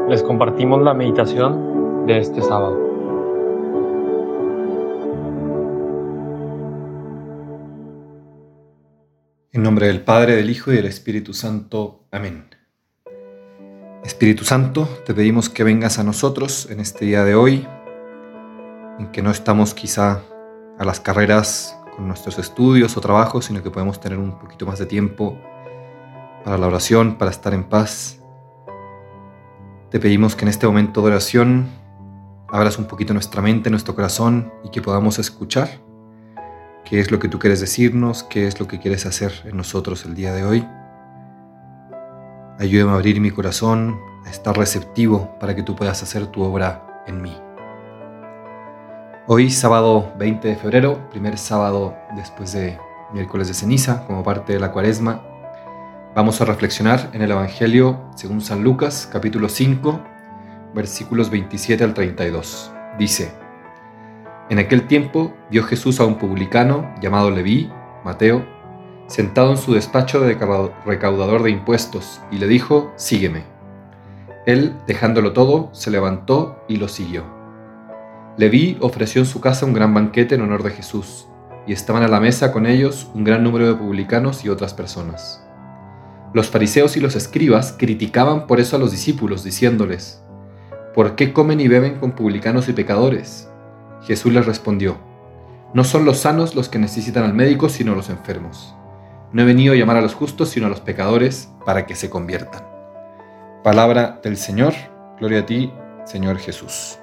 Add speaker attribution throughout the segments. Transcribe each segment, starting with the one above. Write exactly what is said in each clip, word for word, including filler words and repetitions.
Speaker 1: les compartimos la meditación de este sábado.
Speaker 2: En nombre del Padre, del Hijo y del Espíritu Santo. Amén. Espíritu Santo, te pedimos que vengas a nosotros en este día de hoy, en que no estamos quizá a las carreras con nuestros estudios o trabajos, sino que podemos tener un poquito más de tiempo para la oración, para estar en paz. Te pedimos que en este momento de oración abras un poquito nuestra mente, nuestro corazón, y que podamos escuchar qué es lo que tú quieres decirnos, qué es lo que quieres hacer en nosotros el día de hoy. Ayúdame a abrir mi corazón, a estar receptivo para que tú puedas hacer tu obra en mí. Hoy, sábado veinte de febrero, primer sábado después de miércoles de ceniza, como parte de la cuaresma, vamos a reflexionar en el Evangelio según San Lucas, capítulo cinco, versículos veintisiete al treinta y dos. Dice: En aquel tiempo vio Jesús a un publicano llamado Leví, Mateo, sentado en su despacho de recaudador de impuestos, y le dijo: «Sígueme». Él, dejándolo todo, se levantó y lo siguió. Leví ofreció en su casa un gran banquete en honor de Jesús, y estaban a la mesa con ellos un gran número de publicanos y otras personas. Los fariseos y los escribas criticaban por eso a los discípulos, diciéndoles: «¿Por qué comen y beben con publicanos y pecadores?». Jesús les respondió: «No son los sanos los que necesitan al médico, sino los enfermos. No he venido a llamar a los justos, sino a los pecadores, para que se conviertan». Palabra del Señor. Gloria a ti, Señor Jesús.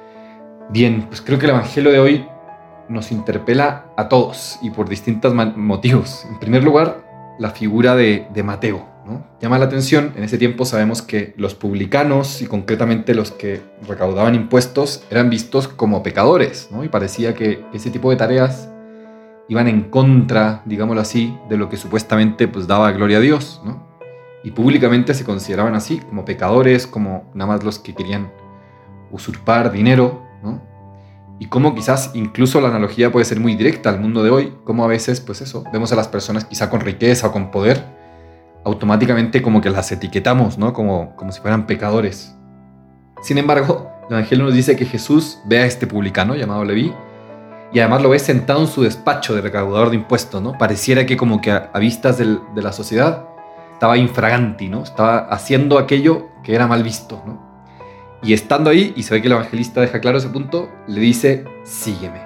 Speaker 2: Bien, pues creo que el Evangelio de hoy nos interpela a todos y por distintos motivos. En primer lugar, la figura de, de Mateo, ¿no? Llama la atención. En ese tiempo sabemos que los publicanos, y concretamente los que recaudaban impuestos, eran vistos como pecadores, ¿no? Y parecía que ese tipo de tareas iban en contra, digámoslo así, de lo que supuestamente pues, daba gloria a Dios, ¿no? Y públicamente se consideraban así, como pecadores, como nada más los que querían usurpar dinero, ¿no? Y como quizás incluso la analogía puede ser muy directa al mundo de hoy, como a veces, pues eso, vemos a las personas quizá con riqueza o con poder, automáticamente como que las etiquetamos, ¿no? Como, como si fueran pecadores. Sin embargo, el Evangelio nos dice que Jesús ve a este publicano llamado Leví, y además lo ve sentado en su despacho de recaudador de impuestos, ¿no? Pareciera que como que a, a vistas del, de la sociedad estaba infraganti, ¿no? Estaba haciendo aquello que era mal visto, ¿no? Y estando ahí, y se ve que el evangelista deja claro ese punto, le dice: «Sígueme».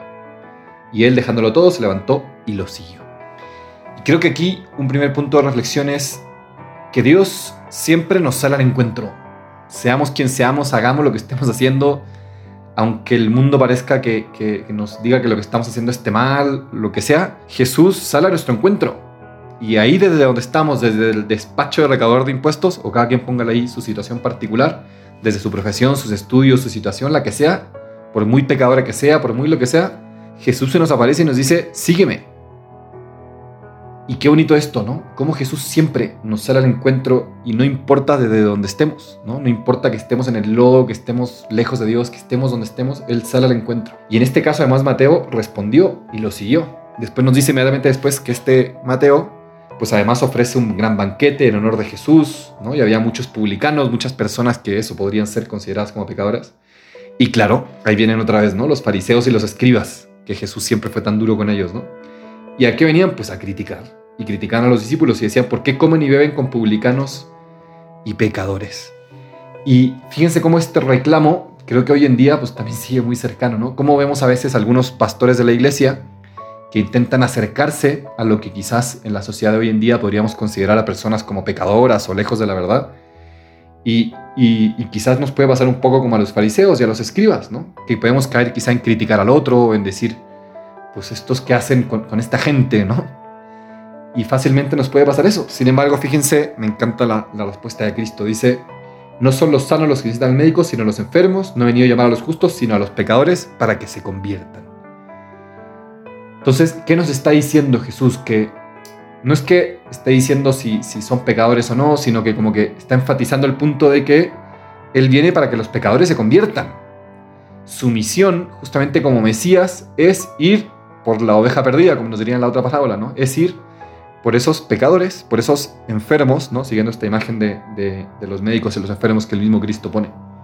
Speaker 2: Y él, dejándolo todo, se levantó y lo siguió. Y creo que aquí un primer punto de reflexión es que Dios siempre nos sale al encuentro. Seamos quien seamos, hagamos lo que estemos haciendo, aunque el mundo parezca que, que, que nos diga que lo que estamos haciendo esté mal, lo que sea, Jesús sale a nuestro encuentro. Y ahí desde donde estamos, desde el despacho de recaudador de impuestos, o cada quien ponga ahí su situación particular, desde su profesión, sus estudios, su situación, la que sea, por muy pecadora que sea, por muy lo que sea, Jesús se nos aparece y nos dice: «Sígueme». Y qué bonito esto, ¿no? Cómo Jesús siempre nos sale al encuentro y no importa desde donde estemos, ¿no? No importa que estemos en el lodo, que estemos lejos de Dios, que estemos donde estemos, Él sale al encuentro. Y en este caso, además, Mateo respondió y lo siguió. Después nos dice inmediatamente después que este Mateo, pues además ofrece un gran banquete en honor de Jesús, ¿no? Y había muchos publicanos, muchas personas que eso podrían ser consideradas como pecadoras. Y claro, ahí vienen otra vez, ¿no? Los fariseos y los escribas, que Jesús siempre fue tan duro con ellos, ¿no? ¿Y a qué venían? Pues a criticar. Y criticaban a los discípulos y decían: «¿Por qué comen y beben con publicanos y pecadores?». Y fíjense cómo este reclamo, creo que hoy en día pues también sigue muy cercano, ¿no? Cómo vemos a veces algunos pastores de la iglesia que intentan acercarse a lo que quizás en la sociedad de hoy en día podríamos considerar a personas como pecadoras o lejos de la verdad. Y, y, y quizás nos puede pasar un poco como a los fariseos y a los escribas, ¿no? Que podemos caer quizá en criticar al otro o en decir: «Pues estos que hacen con, con esta gente», ¿no? Y fácilmente nos puede pasar eso. Sin embargo, fíjense, me encanta la, la respuesta de Cristo. Dice: «No son los sanos los que necesitan al médico, sino los enfermos. No he venido a llamar a los justos, sino a los pecadores, para que se conviertan». Entonces, ¿qué nos está diciendo Jesús? Que no es que esté diciendo si, si son pecadores o no, sino que como que está enfatizando el punto de que Él viene para que los pecadores se conviertan. Su misión, justamente como Mesías, es ir por la oveja perdida, como nos diría en la otra parábola, ¿no? Es ir por esos pecadores, por esos enfermos, ¿no? Siguiendo esta imagen de, de, de los médicos y los enfermos que el mismo Cristo pone.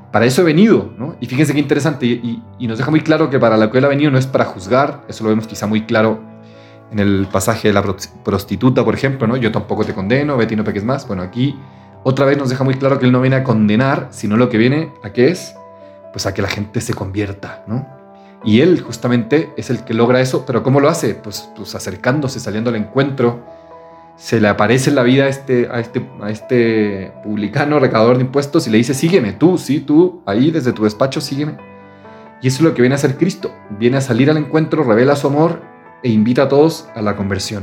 Speaker 2: para eso he venido, ¿no? Y fíjense qué interesante, y, y, y nos deja muy claro que para lo que él ha venido no es para juzgar, eso lo vemos quizá muy claro en el pasaje de la prostituta, por ejemplo, ¿no? Yo tampoco te condeno, vete y no peques más. Bueno, aquí otra vez nos deja muy claro que él no viene a condenar, sino lo que viene a qué es, pues a que la gente se convierta, ¿no? Y él justamente es el que logra eso, pero ¿cómo lo hace? Pues, pues acercándose, saliendo al encuentro. Se le aparece en la vida a este, a, este, a este publicano, recaudador de impuestos, y le dice, sígueme, tú, sí, tú, ahí desde tu despacho, sígueme. Y eso es lo que viene a hacer Cristo. Viene a salir al encuentro, revela su amor e invita a todos a la conversión.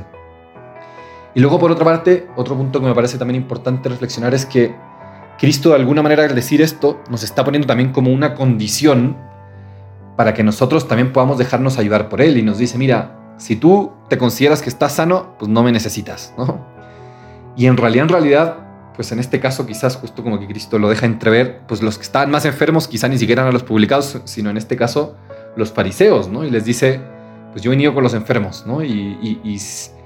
Speaker 2: Y luego, por otra parte, otro punto que me parece también importante reflexionar es que Cristo, de alguna manera, al decir esto, nos está poniendo también como una condición para que nosotros también podamos dejarnos ayudar por Él. Y nos dice, mira, si tú te consideras que estás sano, pues no me necesitas, ¿no? Y en realidad, en realidad, pues en este caso quizás justo como que Cristo lo deja entrever, pues los que estaban más enfermos quizás ni siquiera eran los publicados, sino en este caso los fariseos, ¿no? Y les dice, pues yo he venido con los enfermos, ¿no? Y, y, y,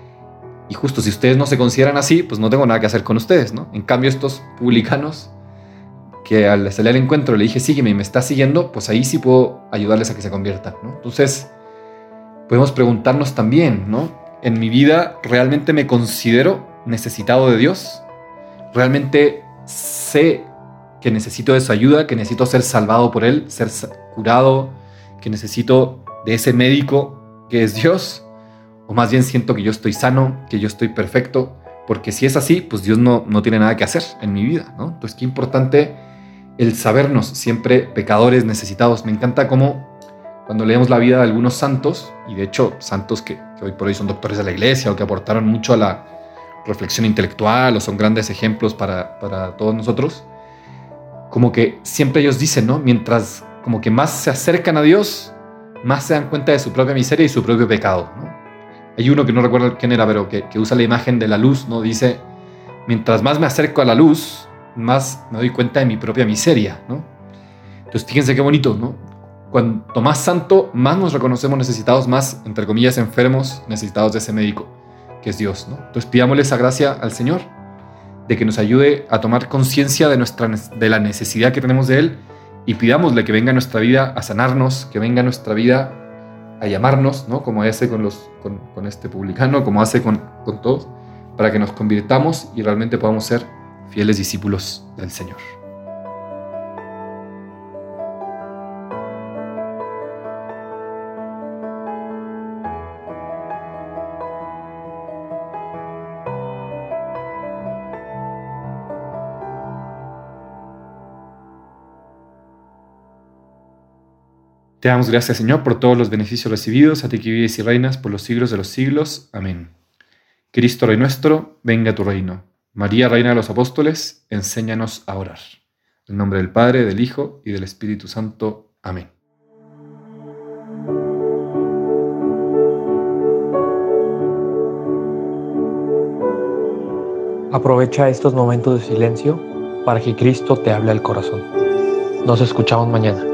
Speaker 2: y justo si ustedes no se consideran así, pues no tengo nada que hacer con ustedes, ¿no? En cambio estos publicanos, que al salir al encuentro le dije, sígueme y me está siguiendo, pues ahí sí puedo ayudarles a que se conviertan, ¿no? Entonces, podemos preguntarnos también, ¿no? En mi vida, ¿realmente me considero necesitado de Dios? ¿Realmente sé que necesito de su ayuda, que necesito ser salvado por Él, ser curado, que necesito de ese médico que es Dios? ¿O más bien siento que yo estoy sano, que yo estoy perfecto? Porque si es así, pues Dios no, no tiene nada que hacer en mi vida, ¿no? Entonces, qué importante el sabernos siempre pecadores, necesitados. Me encanta cómo cuando leemos la vida de algunos santos, y de hecho santos que, que hoy por hoy son doctores de la iglesia o que aportaron mucho a la reflexión intelectual o son grandes ejemplos para, para todos nosotros, como que siempre ellos dicen, ¿no? Mientras como que más se acercan a Dios, más se dan cuenta de su propia miseria y su propio pecado, ¿no? Hay uno que no recuerdo quién era, pero que, que usa la imagen de la luz, ¿no? Dice, mientras más me acerco a la luz, más me doy cuenta de mi propia miseria, ¿no? Entonces fíjense qué bonito, ¿no? Cuanto más santo, más nos reconocemos necesitados, más, entre comillas, enfermos, necesitados de ese médico, que es Dios, ¿no? Entonces pidámosle esa gracia al Señor, de que nos ayude a tomar conciencia de, nuestra, de la necesidad que tenemos de Él, y pidámosle que venga a nuestra vida a sanarnos, que venga a nuestra vida a llamarnos, ¿no? Como hace con, los, con, con este publicano, como hace con, con todos, para que nos convirtamos y realmente podamos ser fieles discípulos del Señor. Te damos gracias, Señor, por todos los beneficios recibidos, a ti que vives y reinas por los siglos de los siglos. Amén. Cristo, Rey nuestro, venga a tu reino. María, Reina de los Apóstoles, enséñanos a orar. En nombre del Padre, del Hijo y del Espíritu Santo. Amén.
Speaker 1: Aprovecha estos momentos de silencio para que Cristo te hable al corazón. Nos escuchamos mañana.